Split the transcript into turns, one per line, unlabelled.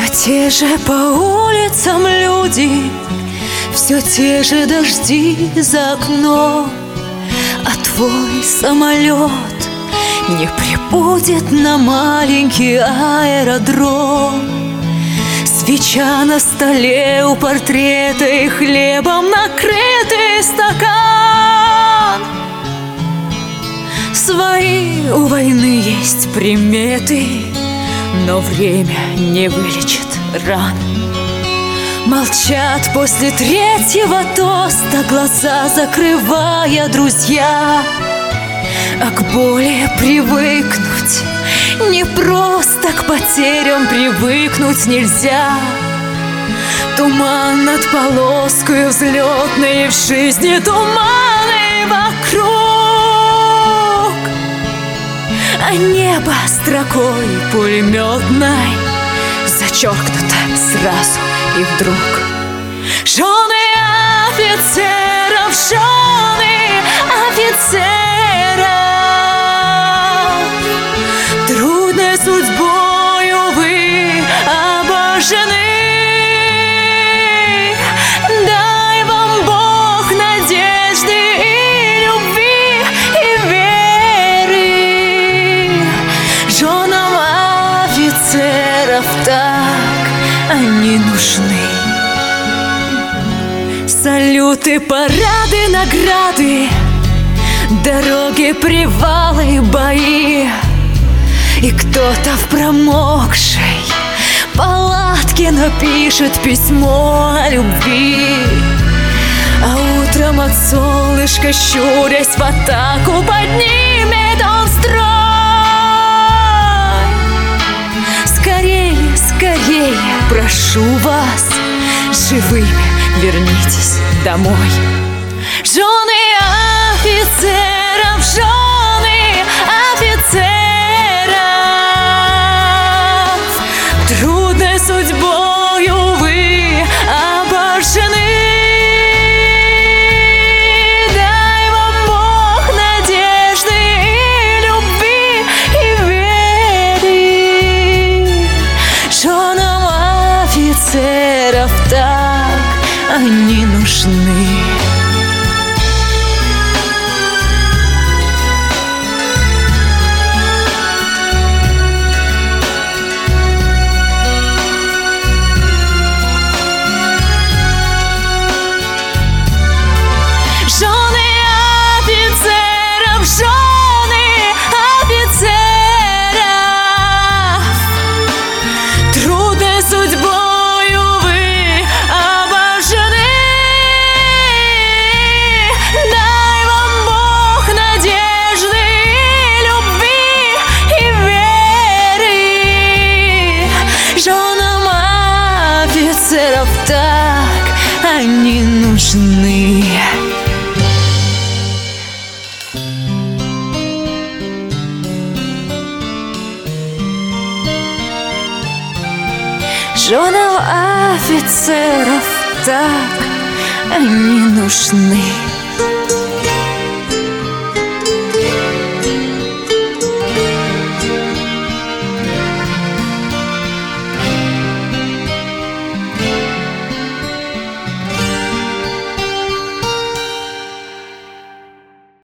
Все те же по улицам люди, все те же дожди за окном, а твой самолет не прибудет на маленький аэродром. Свеча на столе у портрета и хлебом накрытый стакан. Свои у войны есть приметы, но время не вылечит ран. Молчат после третьего тоста, глаза закрывая друзья. А к боли привыкнуть не просто, к потерям привыкнуть нельзя. Туман над полоской взлетной, в жизни туманы вокруг, а небо строкой пулеметной зачеркнуто сразу и вдруг. Жены офицеров, жены офицеров, трудной судьбой, увы, обожжены. Дай вам Бог надежды и любви и веры. Женам офицеров так они нужны. Салюты, парады, награды, дороги, привалы, бои. И кто-то в промокшей палатке напишет письмо о любви. А утром от солнышка, щурясь в атаку, поднимет он строй. Скорее, скорее, прошу вас, живыми вернитесь домой. Жены офицеров, жены офицеров, трудной судьбой, увы, обожжены. Дай вам Бог надежды и любви и веры. Женам офицеров так они нужны. Офицеров так они нужны. Женам офицеров так они нужны.